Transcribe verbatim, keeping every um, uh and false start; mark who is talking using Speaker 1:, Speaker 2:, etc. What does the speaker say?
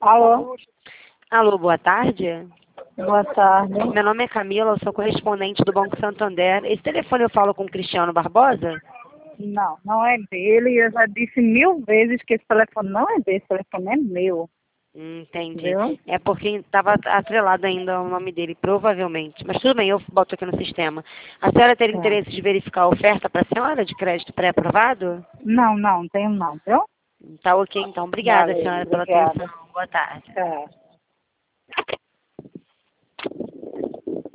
Speaker 1: Alô?
Speaker 2: Alô, boa tarde.
Speaker 1: Boa tarde.
Speaker 2: Meu nome é Camila, eu sou correspondente do Banco Santander. Esse telefone eu falo com o Cristiano Barbosa?
Speaker 1: Não, não é dele. Eu já disse mil vezes que esse telefone não é dele, esse telefone é meu.
Speaker 2: Hum, entendi.
Speaker 1: Viu?
Speaker 2: É porque estava atrelado ainda o nome dele, provavelmente. Mas tudo bem, eu boto aqui no sistema. A senhora teria
Speaker 1: Tá.
Speaker 2: interesse de verificar a oferta para a senhora de crédito pré-aprovado?
Speaker 1: Não, não, tenho não, viu?
Speaker 2: Tá ok, então. Obrigada,
Speaker 1: Valeu,
Speaker 2: senhora, pela
Speaker 1: obrigada.
Speaker 2: atenção. Boa tarde.
Speaker 1: Tchau.